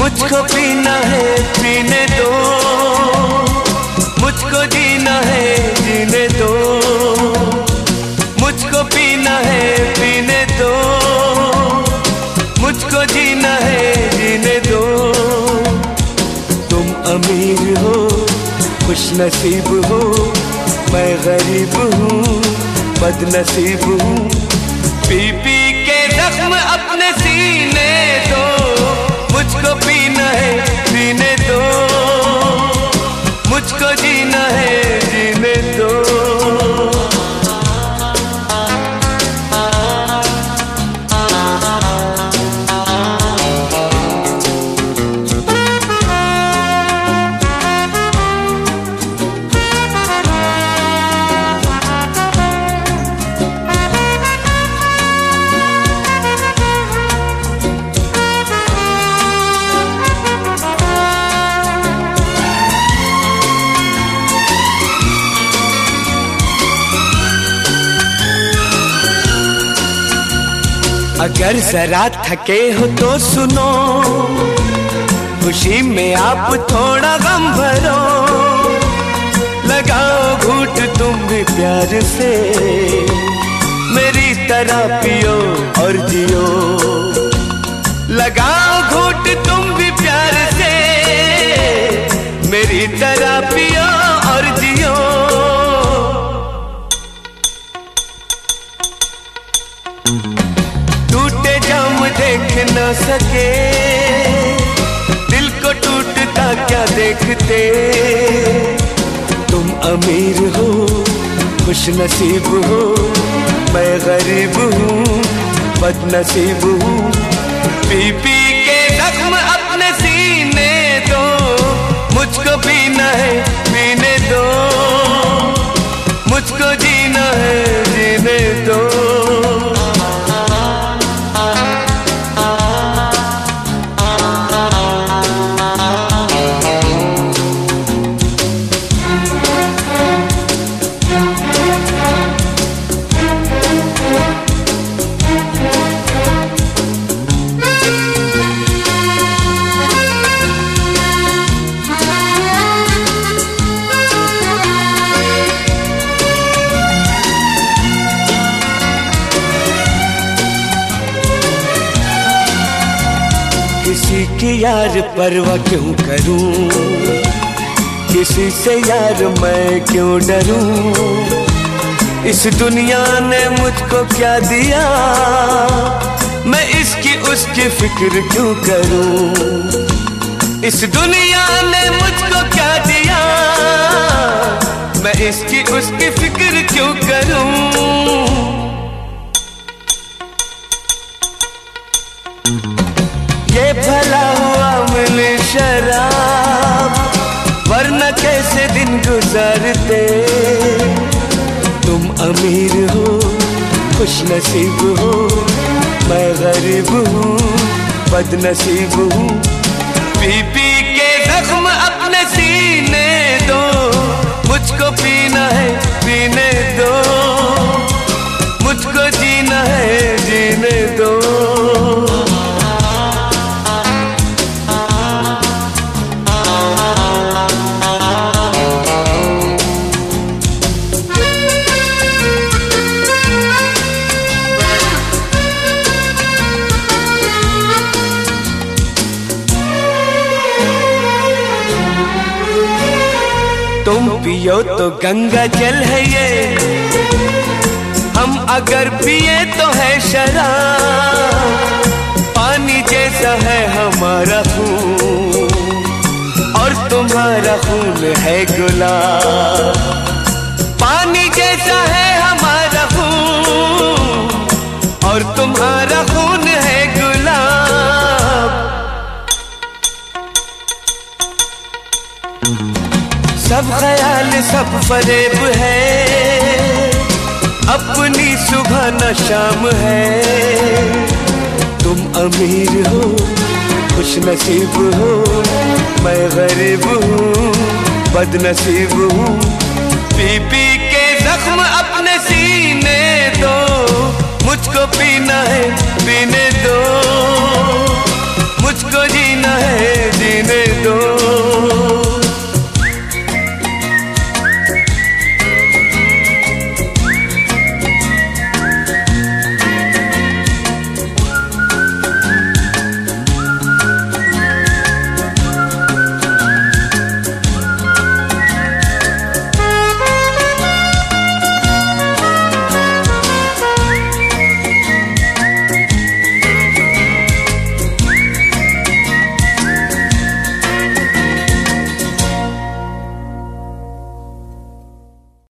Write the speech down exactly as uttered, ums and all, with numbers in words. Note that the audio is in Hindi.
मुझको पीना है पीने दो, मुझको जीना है जीने दो, मुझको पीना है पीने दो, मुझको जीना है जीने दो। तुम अमीर हो खुश नसीब हो, मैं गरीब हूँ बदनसीब हूँ। पी पी के जख्म अपने सीने दो, मुझको पीना है पीने दो, मुझको जीना है जीने दो। अगर जरा थके हो तो सुनो, खुशी में आप थोड़ा गम भरो, लगाओ घूंट तुम भी प्यार से, मेरी तरह पियो और जियो। लगाओ घूंट तुम भी प्यार से, मेरी तरह पियो और जियो। टूटे जाम देख न सके, दिल को टूटता क्या देखते। तुम अमीर हो खुश नसीब हो, मैं गरीब हूँ बदनसीब हूँ। पी पी के जख्म अपने सीने दो, मुझको पीना है पीने दो, मुझको जीना है जीने दो। किसी की यार परवाह क्यों करूं, किसी से यार मैं क्यों डरूं। इस दुनिया ने मुझको क्या दिया, मैं इसकी उसकी फिक्र क्यों करूं। इस दुनिया ने मुझको क्या दिया, मैं इसकी उसकी फिक्र क्यों करूं। ये भला हुआ मिले शराब, वरना कैसे दिन गुजारते। तुम अमीर हो खुश नसीब हो, मैं गरीब हूँ बदनसीब हूँ। पी पी के जख्म अपने सीने दो, मुझको पीना है पीने दो, मुझको जीना है जीने दो। तुम पियो तो गंगा जल है ये, हम अगर पिए तो है शराब। पानी जैसा है हमारा खून और तुम्हारा खून है गुलाब। पानी जैसा है हमारा खून और तुम्हारा खून है गुलाब। सब ख्याल सब फरेब है, अपनी सुबह न शाम है। तुम अमीर हो खुश नसीब हो, मैं गरीब हूँ बदनसीब हूँ। पी पी के जख्म अपने सीने दो, मुझको पीना है पीने दो,